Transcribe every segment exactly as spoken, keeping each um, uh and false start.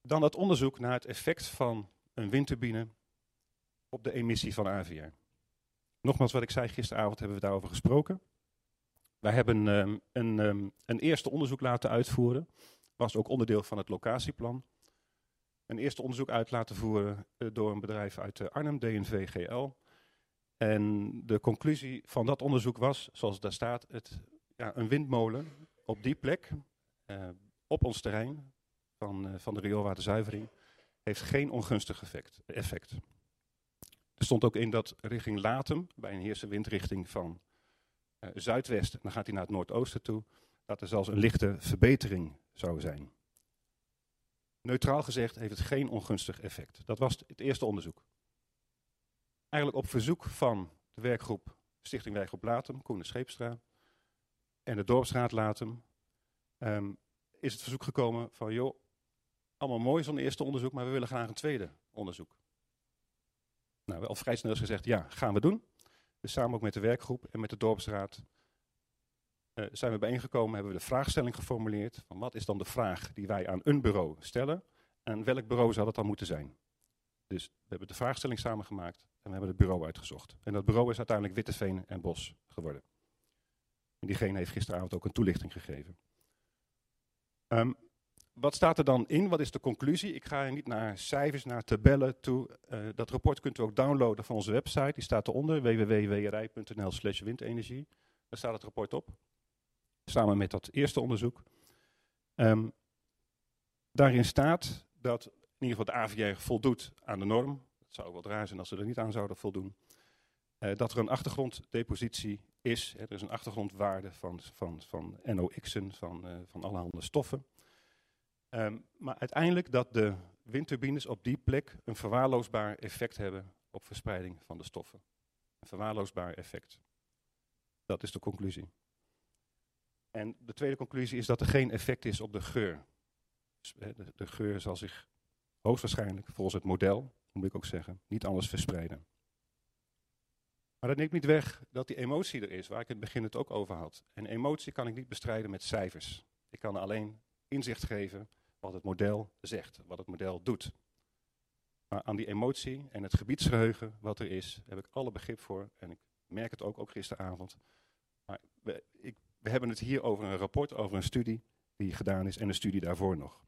Dan het onderzoek naar het effect van een windturbine op de emissie van A V R. Nogmaals wat ik zei, gisteravond hebben we daarover gesproken. Wij hebben um, een, um, een eerste onderzoek laten uitvoeren. Was ook onderdeel van het locatieplan. Een eerste onderzoek uit laten voeren uh, door een bedrijf uit uh, Arnhem, D N V G L. En de conclusie van dat onderzoek was, zoals daar staat, het, ja, een windmolen op die plek, uh, op ons terrein van, uh, van de rioolwaterzuivering, heeft geen ongunstig effect, effect. Er stond ook in dat richting Latem, bij een heerse windrichting van uh, zuidwest, dan gaat hij naar het noordoosten toe, dat er zelfs een lichte verbetering zou zijn. Neutraal gezegd heeft het geen ongunstig effect. Dat was het eerste onderzoek. Eigenlijk op verzoek van de werkgroep Stichting Wijgroep Latem, Koen de Scheepstra, en de Dorpsraad Latem, um, is het verzoek gekomen van, joh, allemaal mooi zo'n eerste onderzoek, maar we willen graag een tweede onderzoek. Nou, we al vrij snel is gezegd, ja, gaan we doen. Dus samen ook met de werkgroep en met de Dorpsraad uh, zijn we bijeengekomen, hebben we de vraagstelling geformuleerd, van wat is dan de vraag die wij aan een bureau stellen, en welk bureau zou dat dan moeten zijn. Dus we hebben de vraagstelling samengemaakt en we hebben het bureau uitgezocht. En dat bureau is uiteindelijk Witteveen en Bos geworden. En diegene heeft gisteravond ook een toelichting gegeven. Um, wat staat er dan in? Wat is de conclusie? Ik ga niet naar cijfers, naar tabellen toe. Uh, dat rapport kunt u ook downloaden van onze website. Die staat eronder, w w w punt w r i punt n l slash windenergie. Daar staat het rapport op. Samen met dat eerste onderzoek. Um, daarin staat dat in ieder geval de A V R voldoet aan de norm. Het zou wel raar zijn als ze er niet aan zouden voldoen. Uh, dat er een achtergronddepositie is. Hè, er is een achtergrondwaarde van, van, van N O x'en, van, uh, van allerhande stoffen. Um, maar uiteindelijk dat de windturbines op die plek een verwaarloosbaar effect hebben op verspreiding van de stoffen. Een verwaarloosbaar effect. Dat is de conclusie. En de tweede conclusie is dat er geen effect is op de geur. Dus, hè, de, de geur zal zich hoogstwaarschijnlijk, volgens het model, moet ik ook zeggen, niet anders verspreiden. Maar dat neemt niet weg dat die emotie er is, waar ik in het begin het ook over had. En emotie kan ik niet bestrijden met cijfers. Ik kan alleen inzicht geven wat het model zegt, wat het model doet. Maar aan die emotie en het gebiedsgeheugen wat er is, heb ik alle begrip voor. En ik merk het ook, ook gisteravond. Maar we, ik, we hebben het hier over een rapport, over een studie die gedaan is en een studie daarvoor nog.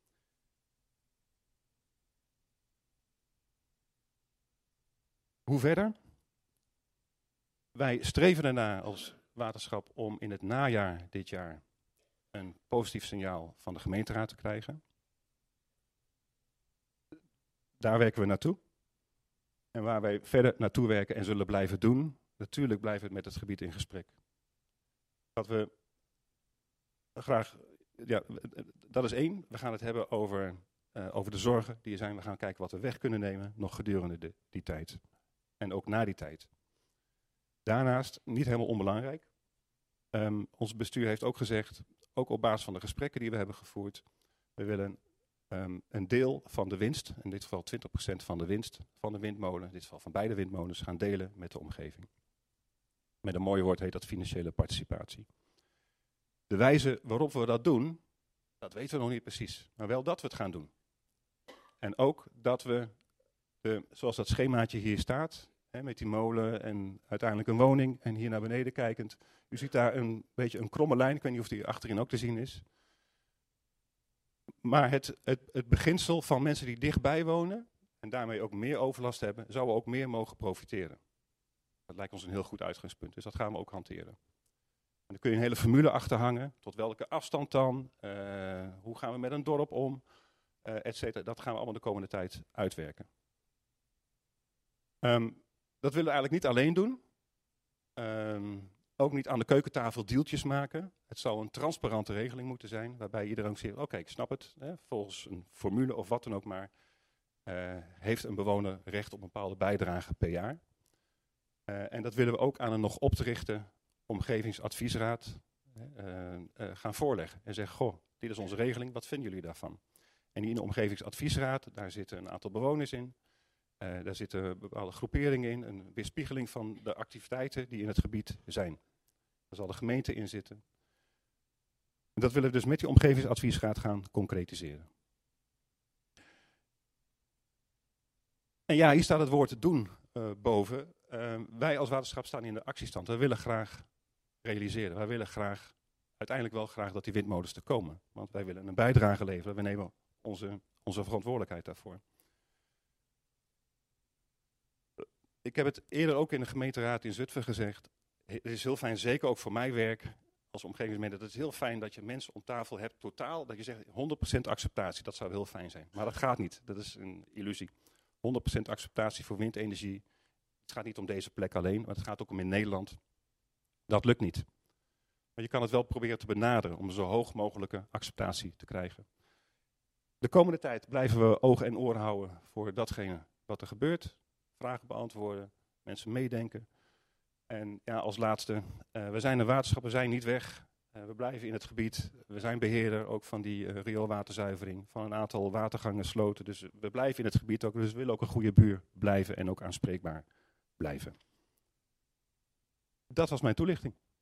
Hoe verder? Wij streven ernaar als waterschap om in het najaar dit jaar een positief signaal van de gemeenteraad te krijgen. Daar werken we naartoe. En waar wij verder naartoe werken en zullen blijven doen, natuurlijk blijven we met het gebied in gesprek. Wat we graag, ja, dat is één. We gaan het hebben over, uh, over de zorgen die er zijn. We gaan kijken wat we weg kunnen nemen, nog gedurende de, die tijd. En ook na die tijd. Daarnaast, niet helemaal onbelangrijk, um, ons bestuur heeft ook gezegd, ook op basis van de gesprekken die we hebben gevoerd, we willen um, een deel van de winst, in dit geval twintig procent van de winst van de windmolen, in dit geval van beide windmolens, gaan delen met de omgeving. Met een mooi woord heet dat financiële participatie. De wijze waarop we dat doen, dat weten we nog niet precies, maar wel dat we het gaan doen. En ook dat we, de, zoals dat schemaatje hier staat, hè, met die molen en uiteindelijk een woning en hier naar beneden kijkend. U ziet daar een beetje een kromme lijn, ik weet niet of die achterin ook te zien is. Maar het, het, het beginsel van mensen die dichtbij wonen en daarmee ook meer overlast hebben, zouden ook meer mogen profiteren. Dat lijkt ons een heel goed uitgangspunt, dus dat gaan we ook hanteren. En dan kun je een hele formule achter hangen, tot welke afstand dan, uh, hoe gaan we met een dorp om, uh, et cetera. Dat gaan we allemaal de komende tijd uitwerken. Um, dat willen we eigenlijk niet alleen doen. Um, ook niet aan de keukentafel deeltjes maken. Het zou een transparante regeling moeten zijn, waarbij iedereen ook zegt, oké, okay, ik snap het, hè, volgens een formule of wat dan ook maar, uh, heeft een bewoner recht op een bepaalde bijdrage per jaar. Uh, en dat willen we ook aan een nog op te richten omgevingsadviesraad uh, uh, gaan voorleggen. En zeggen, goh, dit is onze regeling, wat vinden jullie daarvan? En die in de omgevingsadviesraad, daar zitten een aantal bewoners in. Uh, daar zitten bepaalde groeperingen in, een weerspiegeling van de activiteiten die in het gebied zijn. Daar zal de gemeente in zitten. En dat willen we dus met die omgevingsadviesraad gaan concretiseren. En ja, hier staat het woord doen uh, boven. Uh, wij als waterschap staan in de actiestand. Wij willen graag realiseren. Wij willen graag, uiteindelijk wel graag dat die windmolens er komen. Want wij willen een bijdrage leveren. We nemen onze, onze verantwoordelijkheid daarvoor. Ik heb het eerder ook in de gemeenteraad in Zutphen gezegd. Het is heel fijn, zeker ook voor mijn werk als omgevingsmanager. Het is heel fijn dat je mensen om tafel hebt, totaal, dat je zegt honderd procent acceptatie. Dat zou heel fijn zijn. Maar dat gaat niet. Dat is een illusie. honderd procent acceptatie voor windenergie. Het gaat niet om deze plek alleen, maar het gaat ook om in Nederland. Dat lukt niet. Maar je kan het wel proberen te benaderen om zo hoog mogelijke acceptatie te krijgen. De komende tijd blijven we ogen en oren houden voor datgene wat er gebeurt. Vragen beantwoorden, mensen meedenken. En ja, als laatste, uh, we zijn een waterschap, we zijn niet weg. Uh, we blijven in het gebied. We zijn beheerder ook van die uh, rioolwaterzuivering, van een aantal watergangen, sloten. Dus we blijven in het gebied ook. Dus we willen ook een goede buur blijven en ook aanspreekbaar blijven. Dat was mijn toelichting.